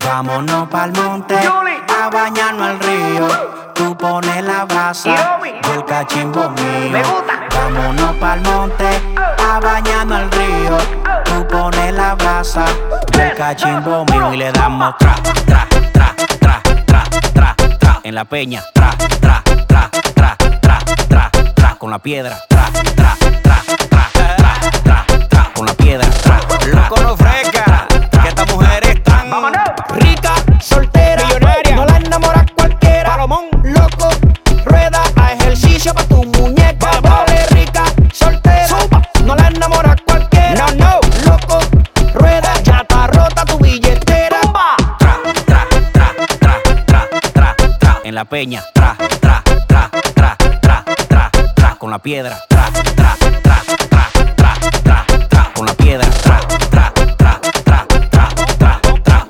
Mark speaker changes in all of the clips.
Speaker 1: Vámonos pa'l monte a bañarnos al río. Tú pones la brasa, yo el cachimbo mío. Vámonos pa'l monte a bañarnos al río. Tú pones la brasa, yo el cachimbo mío. Y le damos tra, tra, tra, tra, tra, tra, tra. En la peña, tra, tra, tra, tra, tra, tra, tra. Con la piedra, tra, tra, tra, tra, tra, tra, tra. Con la piedra, tra. Loco no fresca, que estas mujeres están rica, soltera, millonaria. No la enamora cualquiera. Palomón, loco, rueda a ejercicio pa' tu muñeca. Dale, rica, soltera, suba. No la enamora cualquiera. No, no, loco, rueda, ya está rota tu billetera. Tumba. Tra, tra, tra, tra, tra, tra, tra. En la peña, tra, tra, tra, tra, tra, tra, tra. Con la piedra, tra, tra, tra, tra, tra, tra, tra. Con la piedra, tra, tra, tra, tra, tra, tra, tra.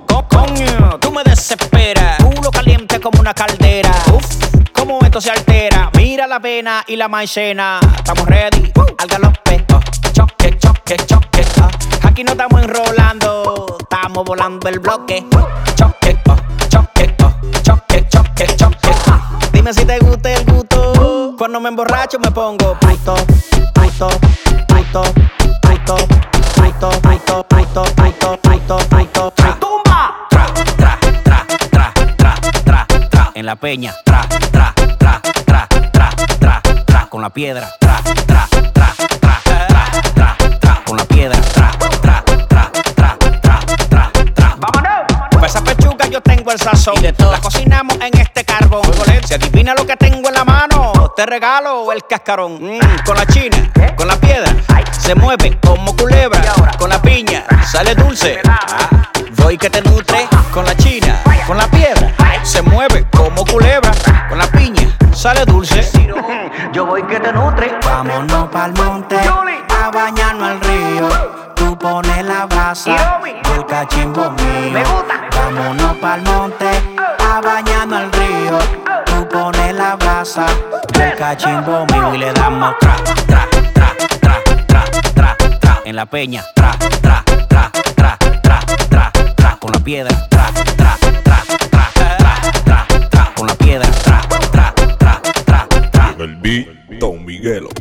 Speaker 1: Coño, tú me desesperas. Culo caliente como una caldera. Uf, cómo esto se altera. Mira la avena y la maicena. Estamos ready al galope. Choque, choque, choque. Aquí no estamos enrolando, estamos volando el bloque. Choque, choque, choque, choque, choque. Dime si te gusta el gusto. Cuando me emborracho me pongo puto, puto, puto, puto, puto, puto, puto, puto, puto, puto, tumba. Tra, tra, tra, tra, tra, tra, tra. En la peña, tra, tra, tra, tra, tra, tra, tra. Con la piedra, tra, tra, tra, tra, tra, tra, tra. Con la piedra, tra, tra, tra, tra, tra, tra, tra. ¡Vámonos! Con esa pechuga yo tengo el sazón. Y de todo la cocinamos en este carbón. Si adivina lo que tengo en la mano, te regalo el cascarón. Con la china, con la piedra, se mueve como culebra. Con la piña, sale dulce. Voy que te nutre. Con la china, con la piedra, se mueve como culebra. Con la piña, sale dulce. Yo voy que te nutre. Vámonos pa'l monte a bañarnos al río. Tú pones la brasa, yo el cachimbo mío. Vámonos pa'l monte a bañarnos al río. Tú pones la brasa, yo el cachimbo mío. Y le damos tra, tra, tra, tra, tra, tra, tra. En la peña, tra, tra, tra, tra, tra, tra, tra. Con la piedra, tra, tra, tra, tra, tra, tra, tra. Con la piedra, tra, tra, tra, tra, tra.
Speaker 2: El beat, Don Miguelo.